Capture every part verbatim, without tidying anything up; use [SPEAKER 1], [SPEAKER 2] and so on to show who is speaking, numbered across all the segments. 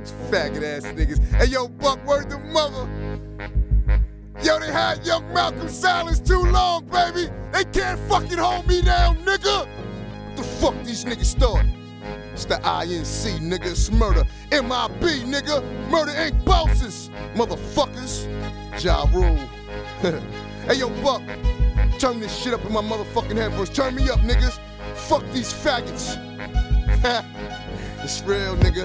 [SPEAKER 1] Faggot ass niggas. Hey yo, Buck, word to mother. Yo, they had young Malcolm silence too long, baby. They can't fucking hold me down, nigga. What the fuck these niggas thought? It's the I N C, nigga. It's murder. M I B, nigga. Murder Incorporated bosses. Motherfuckers. Ja Rule. Hey yo, Buck. Turn this shit up in my motherfucking headphones. Turn me up, niggas. Fuck these faggots. It's real, nigga.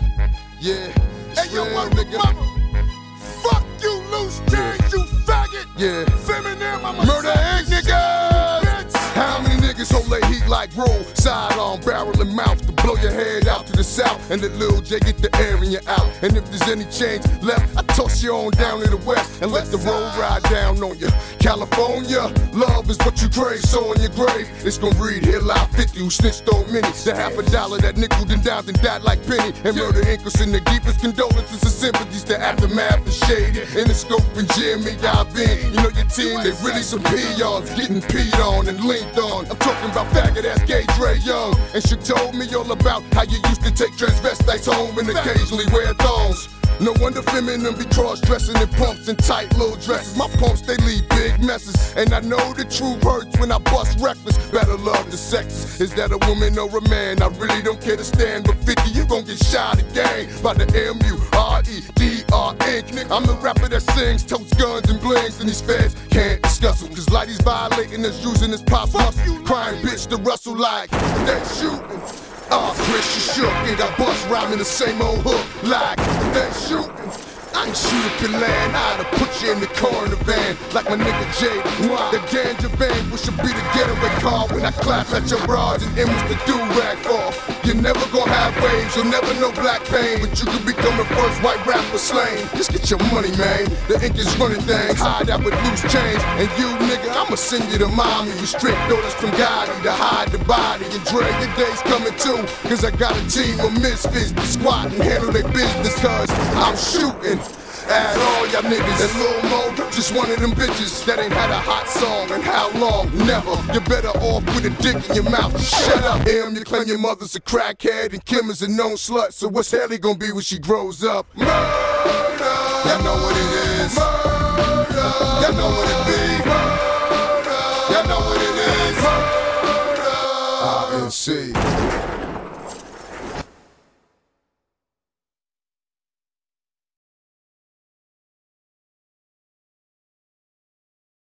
[SPEAKER 1] Yeah. It's
[SPEAKER 2] hey yo,
[SPEAKER 1] real, nigga.
[SPEAKER 2] Mama. Fuck you, loose change, yeah. You faggot.
[SPEAKER 1] Yeah.
[SPEAKER 2] Feminine, I'm a
[SPEAKER 1] Murder Incorporated, niggas. How many niggas hold their heat like roll? Sidearm, barrel, and mouth to blow your head out to the south. And let Lil J get the air in you out. And if there's any change left, I toss you on down to the west and let the road ride down on you. California, love is what you crave. So on your grave, it's gonna read here live fifty who snitched on many. The half a dollar that nickel and dimed and died like Penny. And Murder Incorporated send the deepest condolences and sympathies to Aftermath and Shady. In the scope and Jimmy, I've been. You know your team, they really some peons getting peed on and linked on. I'm talking about faggot ass gay Dre Young. And she told me all about how you used to take transvestites home and occasionally wear thongs. No wonder feminine be cross-dressing in pumps and tight little dresses. My pumps, they leave big messes. And I know the truth hurts when I bust reckless. Better love the sexes. Is that a woman or a man? I really don't care to stand. But fifty, you gon' get shot again by the M U R E D R Incorporated. I'm the rapper that sings, totes guns and blings. And these feds can't discuss them. Cause Lighty's violating us, using his pop muscle. Crying bitch to Russell like they shooting. Ah, uh, Chris, you shook, and I bust rhyming the same old hook like they shooting. I ain't shoot up your land, I'd have put you in the car in the van like my nigga Jay. The ganja van, which should be the getaway car when I clap at your bras and M's the do-rag off. You're never gonna have waves, you'll never know black pain, but you could become the first white rapper slain. Just get your money, man. The ink is running things, hide out with loose change. And you, nigga, I'ma send you to mommy. You strict orders from Gotti to hide the body. And Dre, your day's coming too, cause I got a team of misfits to squat and handle their business, cause I'm shooting at all y'all niggas. And Lil Mo, just one of them bitches that ain't had a hot song in how long? Never. You're better off with a dick in your mouth. Shut up. M, you claim your mother's a crackhead and Kim is a known slut. So what's Haley gonna be when she grows up? Murder. Y'all know what it is. Murder. Y'all know what it be. Murder. Y'all know what it is. Murder. I N C.